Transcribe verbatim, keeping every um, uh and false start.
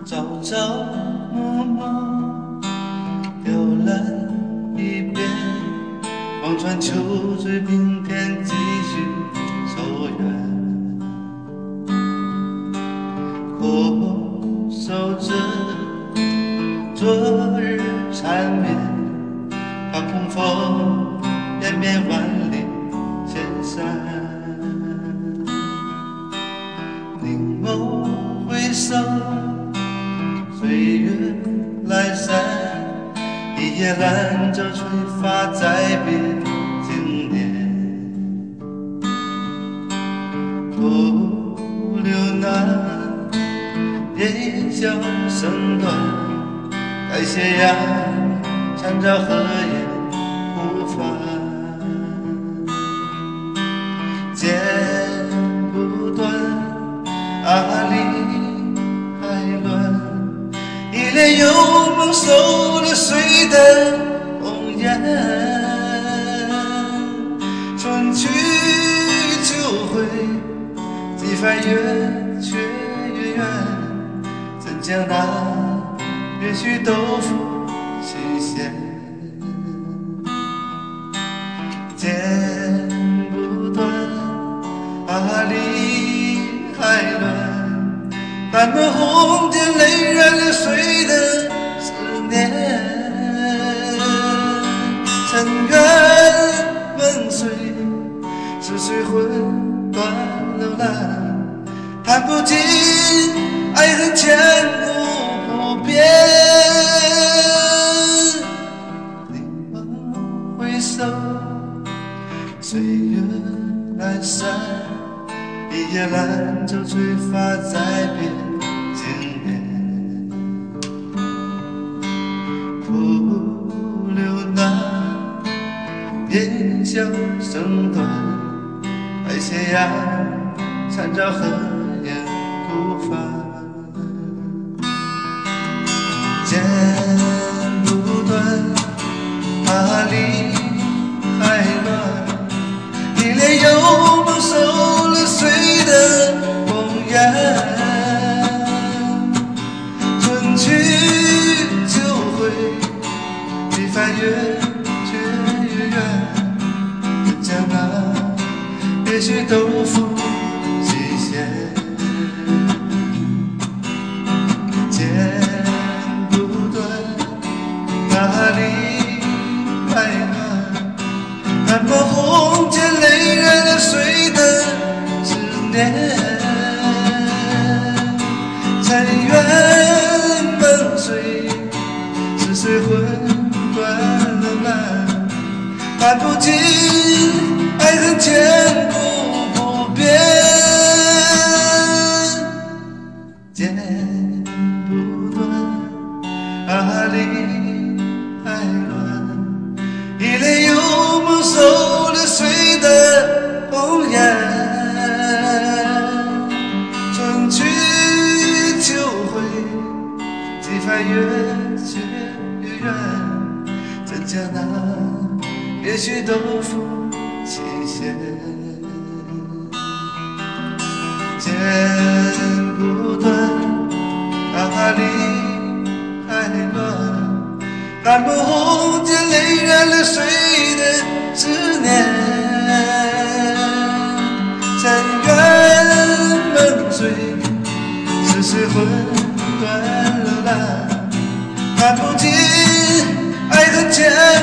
朝朝暮暮，幽蓝一边，望穿秋水平添，继续走远。苦守着昨日缠绵，看红枫遍遍万里千山。凝眸回首，岁月阑珊，一夜兰舟吹发，再别经年。徒留那烟消声断，待斜阳参照河沿孤帆。剪不断啊理还乱，一帘幽梦收了谁的红颜。春去秋回，几番月缺月圆，怎将那月虚豆腐新鲜。剪不断啊理还乱，半门红笺泪染了谁的思念。尘缘梦碎，是谁魂断了蓝，弹不尽爱恨千古不变。凝眸回首，岁月阑珊，一夜兰舟吹发，再别经年。徒留那烟消声断，待斜阳参照河沿孤帆。剪不断啊理还乱，一帘幽梦收了谁的红颜。春去秋回，几番月缺月圆，怎将那月虚豆腐新鲜。剪不断啊理还乱，半门红笺泪染了谁的思念。尘缘梦碎，是谁魂断了蓝，弹不尽爱恨千古不变。剪不断啊理还乱，一帘幽梦收了谁的红颜。春去秋回，几番月缺月圆，怎将那月虚豆腐新鲜。剪不断啊理还乱，半门红笺泪染了谁的思念。尘缘梦碎，是谁魂断了蓝，弹不尽爱恨千